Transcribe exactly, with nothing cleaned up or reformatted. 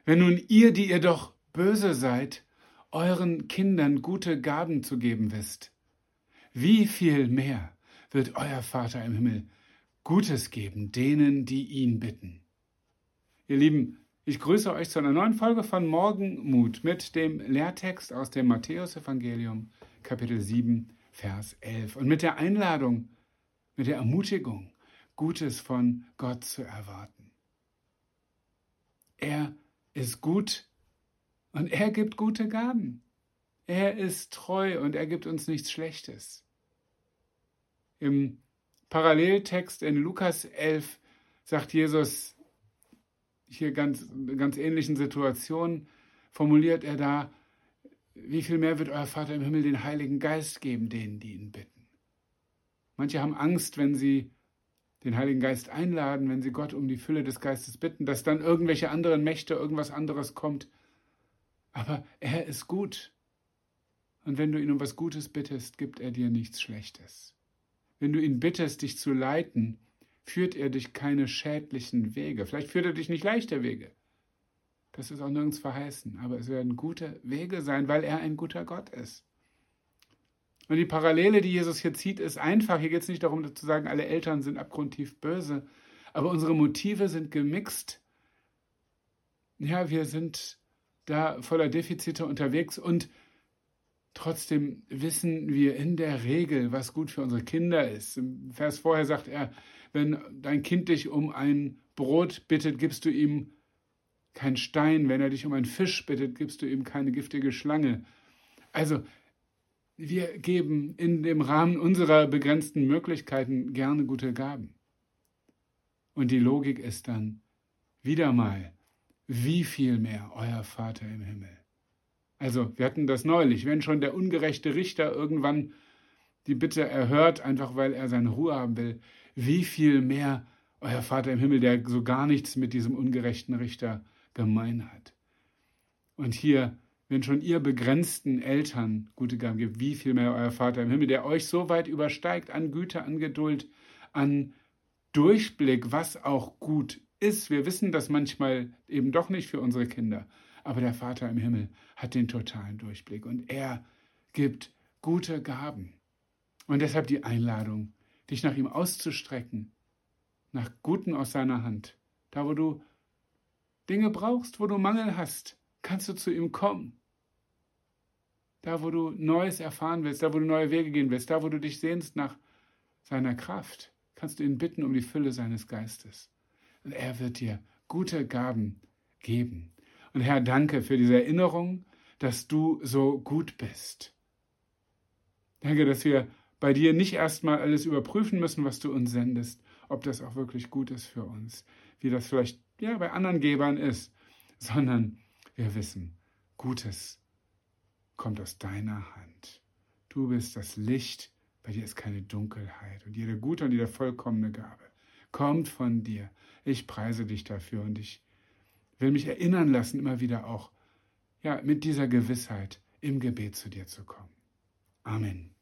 Wenn nun ihr, die ihr doch böse seid, euren Kindern gute Gaben zu geben wisst, wie viel mehr wird euer Vater im Himmel Gutes geben denen, die ihn bitten. Ihr Lieben, ich grüße euch zu einer neuen Folge von Morgenmut mit dem Lehrtext aus dem Matthäusevangelium, Kapitel sieben, Vers elf. Und mit der Einladung, mit der Ermutigung, Gutes von Gott zu erwarten. Er ist gut und er gibt gute Gaben. Er ist treu und er gibt uns nichts Schlechtes. Im Paralleltext in Lukas elf sagt Jesus, hier ganz, ganz ähnlichen Situationen, formuliert er da, wie viel mehr wird euer Vater im Himmel den Heiligen Geist geben, denen, die ihn bitten. Manche haben Angst, wenn sie den Heiligen Geist einladen, wenn sie Gott um die Fülle des Geistes bitten, dass dann irgendwelche anderen Mächte, irgendwas anderes kommt. Aber er ist gut. Und wenn du ihn um was Gutes bittest, gibt er dir nichts Schlechtes. Wenn du ihn bittest, dich zu leiten, führt er dich keine schädlichen Wege. Vielleicht führt er dich nicht leichte Wege. Das ist auch nirgends verheißen. Aber es werden gute Wege sein, weil er ein guter Gott ist. Und die Parallele, die Jesus hier zieht, ist einfach. Hier geht es nicht darum, zu sagen, alle Eltern sind abgrundtief böse. Aber unsere Motive sind gemixt. Ja, wir sind da voller Defizite unterwegs und trotzdem wissen wir in der Regel, was gut für unsere Kinder ist. Im Vers vorher sagt er, wenn dein Kind dich um ein Brot bittet, gibst du ihm keinen Stein. Wenn er dich um einen Fisch bittet, gibst du ihm keine giftige Schlange. Also, wir geben in dem Rahmen unserer begrenzten Möglichkeiten gerne gute Gaben. Und die Logik ist dann wieder mal, wie viel mehr euer Vater im Himmel. Also, wir hatten das neulich, wenn schon der ungerechte Richter irgendwann die Bitte erhört, einfach weil er seine Ruhe haben will, wie viel mehr euer Vater im Himmel, der so gar nichts mit diesem ungerechten Richter gemein hat. Und hier, wenn schon ihr begrenzten Eltern gute Gaben gibt, wie viel mehr euer Vater im Himmel, der euch so weit übersteigt an Güte, an Geduld, an Durchblick, was auch gut ist. Wir wissen das manchmal eben doch nicht für unsere Kinder. Aber der Vater im Himmel hat den totalen Durchblick und er gibt gute Gaben. Und deshalb die Einladung, dich nach ihm auszustrecken, nach Guten aus seiner Hand. Da, wo du Dinge brauchst, wo du Mangel hast, kannst du zu ihm kommen. Da, wo du Neues erfahren willst, da, wo du neue Wege gehen willst, da, wo du dich sehnst nach seiner Kraft, kannst du ihn bitten um die Fülle seines Geistes. Und er wird dir gute Gaben geben. Und Herr, danke für diese Erinnerung, dass du so gut bist. Danke, dass wir bei dir nicht erstmal alles überprüfen müssen, was du uns sendest, ob das auch wirklich gut ist für uns, wie das vielleicht ja, bei anderen Gebern ist, sondern wir wissen, Gutes kommt aus deiner Hand. Du bist das Licht, bei dir ist keine Dunkelheit und jede gute und jede vollkommene Gabe kommt von dir. Ich preise dich dafür und ich will mich erinnern lassen, immer wieder auch ja, mit dieser Gewissheit im Gebet zu dir zu kommen. Amen.